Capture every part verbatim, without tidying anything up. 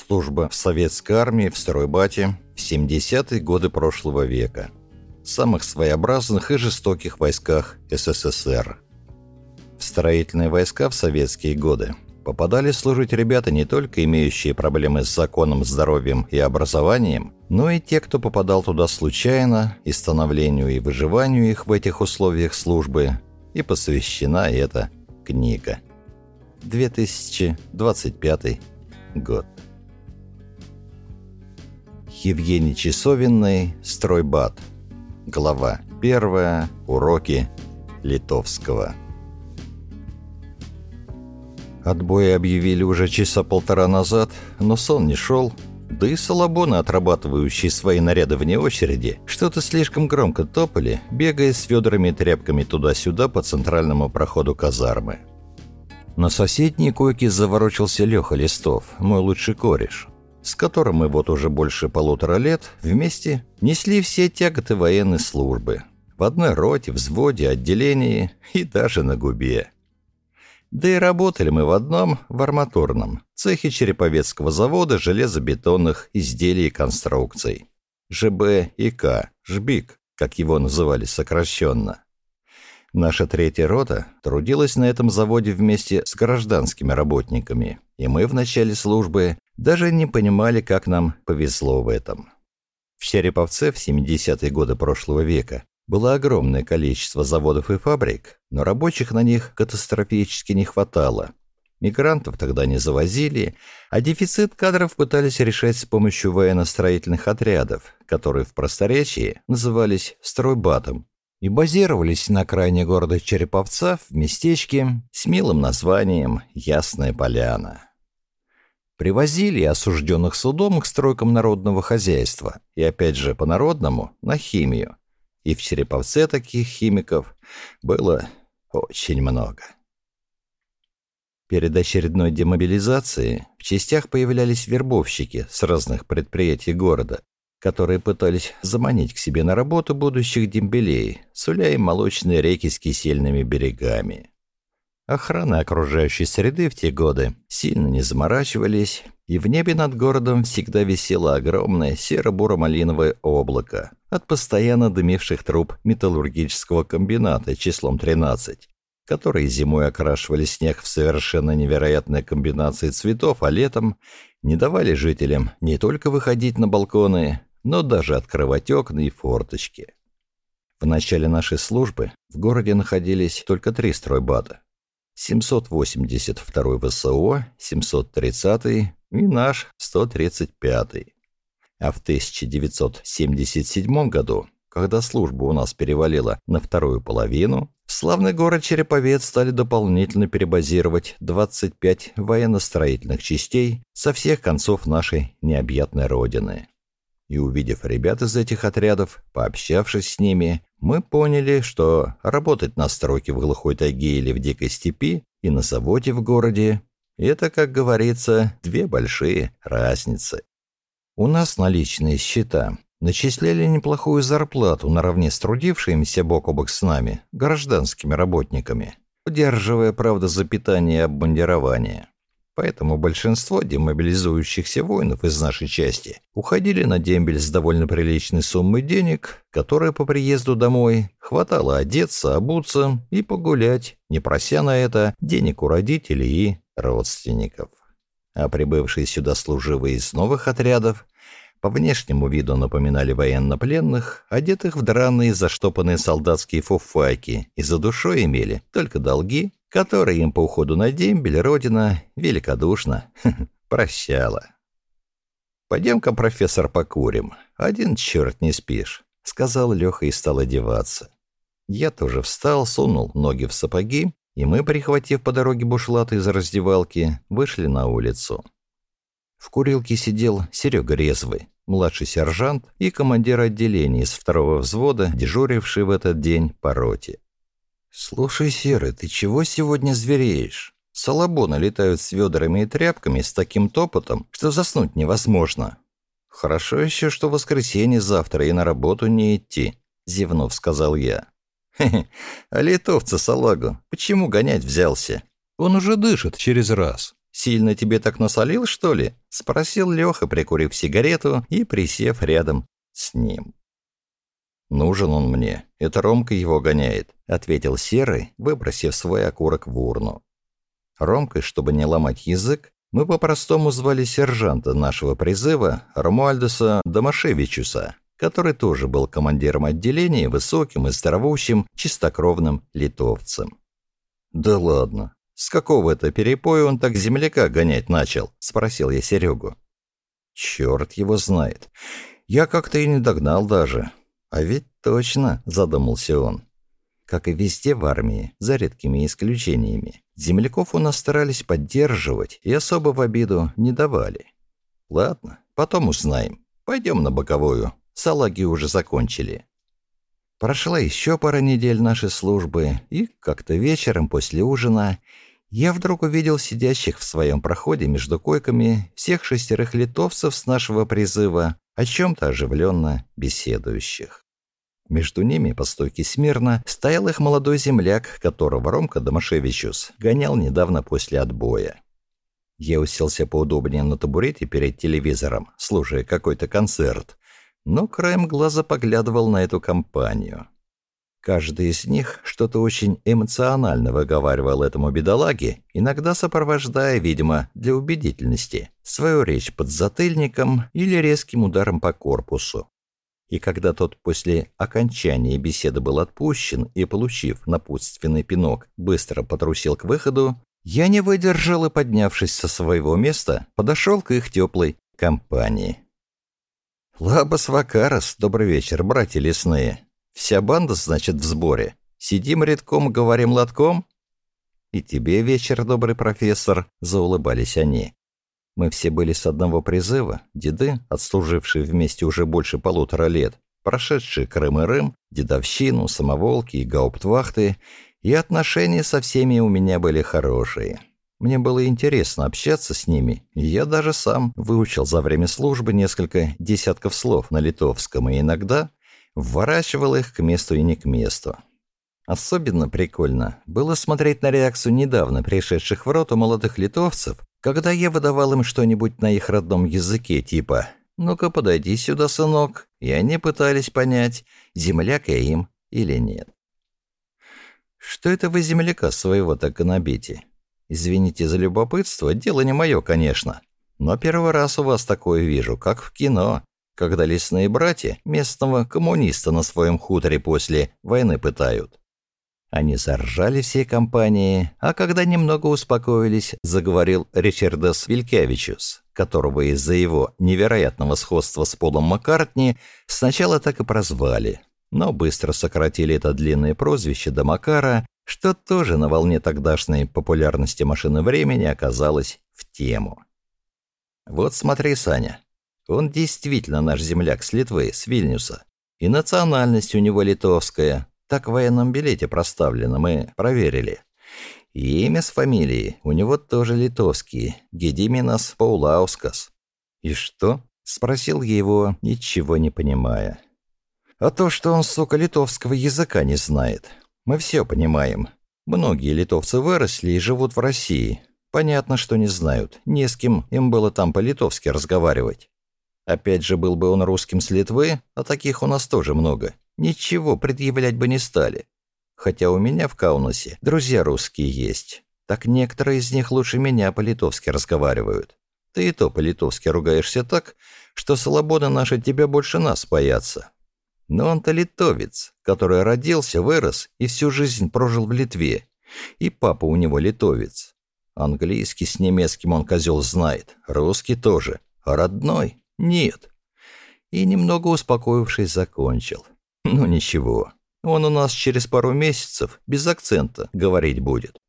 Служба в советской армии в стройбате в семидесятые годы прошлого века. В самых своеобразных и жестоких войсках СССР. В строительные войска в советские годы попадали служить ребята, не только имеющие проблемы с законом, здоровьем и образованием, но и те, кто попадал туда случайно, и становлению и выживанию их в этих условиях службы и посвящена эта книга. две тысячи двадцать пятый год. Евгений Часовенный, стройбат. Глава первая. Уроки литовского. Отбой объявили уже часа полтора назад, но сон не шел, да и салабоны, отрабатывающие свои наряды вне очереди, что-то слишком громко топали, бегая с ведрами и тряпками туда-сюда по центральному проходу казармы. На соседней койке заворочился Леха Листов, мой лучший кореш, с которым мы вот уже больше полутора лет вместе несли все тяготы военной службы. В одной роте, взводе, отделении и даже на губе. Да и работали мы в одном, в арматурном, цехе Череповецкого завода железобетонных изделий и конструкций. ЖБ и К, ЖБИК, как его называли сокращенно. Наша третья рота трудилась на этом заводе вместе с гражданскими работниками, и мы в начале службы даже не понимали, как нам повезло в этом. В Череповце в семидесятые годы прошлого века было огромное количество заводов и фабрик, но рабочих на них катастрофически не хватало. Мигрантов тогда не завозили, а дефицит кадров пытались решать с помощью военно-строительных отрядов, которые в просторечии назывались стройбатом, и базировались на окраине города Череповца в местечке с милым названием Ясная Поляна. Привозили осужденных судом к стройкам народного хозяйства, и опять же по-народному на химию. И в Череповце таких химиков было очень много. Перед очередной демобилизацией в частях появлялись вербовщики с разных предприятий города, которые пытались заманить к себе на работу будущих дембелей, суля им молочные реки с кисельными берегами. Охрана окружающей среды в те годы сильно не заморачивались, и в небе над городом всегда висело огромное серо-буро-малиновое облако от постоянно дымивших труб металлургического комбината числом тринадцать, которые зимой окрашивали снег в совершенно невероятные комбинации цветов, а летом не давали жителям не только выходить на балконы, но даже открывать окна и форточки. В начале нашей службы в городе находились только три стройбата. семьсот восемьдесят второй ВСО, семьсот тридцатый и наш сто тридцать пятый. А в тысяча девятьсот семьдесят седьмом году, когда служба у нас перевалила на вторую половину, в славный город Череповец стали дополнительно перебазировать двадцать пять военно-строительных частей со всех концов нашей необъятной родины. И увидев ребят из этих отрядов, пообщавшись с ними, мы поняли, что работать на стройке в глухой тайге или в дикой степи и на заводе в городе – это, как говорится, две большие разницы. У нас наличные счета начисляли неплохую зарплату наравне с трудившимися бок о бок с нами, гражданскими работниками, удерживая, правда, за питание и обмундирование. Поэтому большинство демобилизующихся воинов из нашей части уходили на дембель с довольно приличной суммой денег, которая по приезду домой хватало одеться, обуться и погулять, не прося на это денег у родителей и родственников. А прибывшие сюда служивые из новых отрядов по внешнему виду напоминали военнопленных, одетых в драные заштопанные солдатские фуфайки, и за душой имели только долги, которые им по уходу на дембель родина великодушно прощала. «Пойдем-ка, профессор, покурим. Один черт не спишь», — сказал Леха и стал одеваться. Я тоже встал, сунул ноги в сапоги, и мы, прихватив по дороге бушлаты из раздевалки, вышли на улицу. В курилке сидел Серега Резвый, младший сержант и командир отделения из второго взвода, дежуривший в этот день по роте. «Слушай, Серый, ты чего сегодня звереешь? Салабоны летают с ведрами и тряпками с таким топотом, что заснуть невозможно. Хорошо еще, что воскресенье завтра и на работу не идти», — зевнув, сказал я. «Хе-хе, а литовца салагу почему гонять взялся? Он уже дышит через раз». Сильно тебе так насолил, что ли?» — спросил Леха, прикурив сигарету и присев рядом с ним. «Нужен он мне. Это Ромка его гоняет», — ответил Серый, выбросив свой окурок в урну. Ромкой, чтобы не ломать язык, мы по-простому звали сержанта нашего призыва Ромуальдеса Домашевичуса, который тоже был командиром отделения, высоким и здоровущим, чистокровным литовцем. «Да ладно. С какого это перепоя он так земляка гонять начал?» — спросил я Серегу. «Черт его знает. Я как-то и не догнал даже. А ведь точно», — задумался он. Как и везде в армии, за редкими исключениями, земляков у нас старались поддерживать и особо в обиду не давали. Ладно, потом узнаем. Пойдем на боковую. Салаги уже закончили. Прошла еще пара недель нашей службы, и как-то вечером после ужина я вдруг увидел сидящих в своем проходе между койками всех шестерых литовцев с нашего призыва, о чем-то оживленно беседующих. Между ними по стойке смирно стоял их молодой земляк, которого Ромка Домашевичус гонял недавно после отбоя. Я уселся поудобнее на табурете перед телевизором, слушая какой-то концерт, но краем глаза поглядывал на эту компанию. Каждый из них что-то очень эмоционально выговаривал этому бедолаге, иногда сопровождая, видимо, для убедительности, свою речь подзатыльником или резким ударом по корпусу. И когда тот после окончания беседы был отпущен и, получив напутственный пинок, быстро потрусил к выходу, я не выдержал и, поднявшись со своего места, подошел к их теплой компании. «Лабас Вакарас, добрый вечер, братья лесные. Вся банда, значит, в сборе. Сидим редком, говорим лотком?» «И тебе вечер, добрый профессор», — заулыбались они. Мы все были с одного призыва, деды, отслужившие вместе уже больше полутора лет, прошедшие Крым и Рым, дедовщину, самоволки и гауптвахты, и отношения со всеми у меня были хорошие. Мне было интересно общаться с ними, и я даже сам выучил за время службы несколько десятков слов на литовском и иногда вворачивал их к месту и не к месту. Особенно прикольно было смотреть на реакцию недавно пришедших в роту молодых литовцев, когда я выдавал им что-нибудь на их родном языке, типа «Ну-ка, подойди сюда, сынок», и они пытались понять, земляк я им или нет. «Что это вы земляка своего так гнобите? Извините за любопытство, дело не мое, конечно, но первый раз у вас такое вижу, как в кино, когда лесные братья местного коммуниста на своем хуторе после войны пытают». Они заржали всей компанией, а когда немного успокоились, заговорил Ричардас Вилькевичус, которого из-за его невероятного сходства с Полом Маккартни сначала так и прозвали, но быстро сократили это длинное прозвище до Макара, что тоже на волне тогдашней популярности машины времени оказалось в тему. «Вот смотри, Саня, он действительно наш земляк с Литвы, с Вильнюса, и национальность у него литовская. Так в военном билете проставлено, мы проверили. И имя с фамилией у него тоже литовские, Гедиминас Паулаускас». «И что?» — спросил я его, ничего не понимая. «А то, что он, сука, литовского языка не знает. Мы все понимаем. Многие литовцы выросли и живут в России. Понятно, что не знают. Не с кем им было там по-литовски разговаривать. Опять же, был бы он русским с Литвы, а таких у нас тоже много. Ничего предъявлять бы не стали. Хотя у меня в Каунасе друзья русские есть. Так некоторые из них лучше меня по-литовски разговаривают. Ты и то по-литовски ругаешься так, что слободы наши тебя больше нас боятся. Но он-то литовец, который родился, вырос и всю жизнь прожил в Литве. И папа у него литовец. Английский с немецким он, козел, знает, русский тоже, а родной — нет». И немного успокоившись, закончил. «Ну ничего, он у нас через пару месяцев без акцента говорить будет».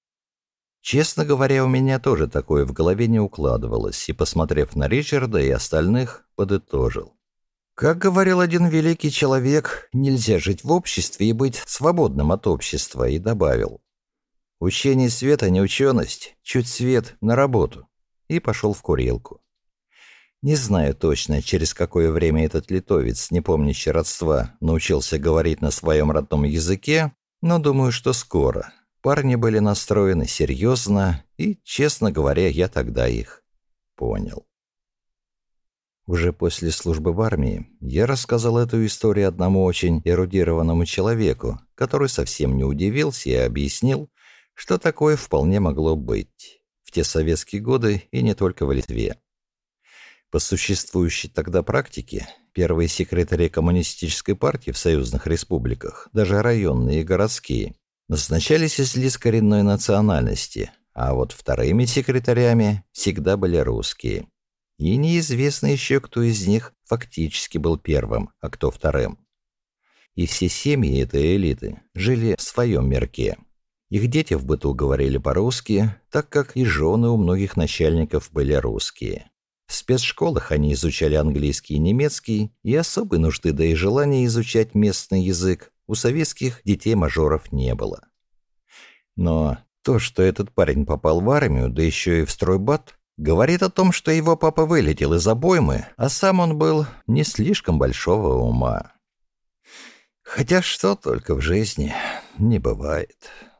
Честно говоря, у меня тоже такое в голове не укладывалось, и, посмотрев на Ричарда и остальных, подытожил. Как говорил один великий человек, нельзя жить в обществе и быть свободным от общества, и добавил: «Учение света не ученость, чуть свет на работу», и пошел в курилку. Не знаю точно, через какое время этот литовец, не помнящий родства, научился говорить на своем родном языке, но думаю, что скоро. Парни были настроены серьезно, и, честно говоря, я тогда их понял. Уже после службы в армии я рассказал эту историю одному очень эрудированному человеку, который совсем не удивился и объяснил, что такое вполне могло быть в те советские годы и не только в Литве. По существующей тогда практике, первые секретари коммунистической партии в союзных республиках, даже районные и городские, назначались из лиц коренной национальности, а вот вторыми секретарями всегда были русские. И неизвестно еще, кто из них фактически был первым, а кто вторым. И все семьи этой элиты жили в своем мирке. Их дети в быту говорили по-русски, так как и жены у многих начальников были русские. В спецшколах они изучали английский и немецкий, и особой нужды, да и желания изучать местный язык у советских детей-мажоров не было. Но то, что этот парень попал в армию, да еще и в стройбат, говорит о том, что его папа вылетел из обоймы, а сам он был не слишком большого ума. Хотя что только в жизни не бывает.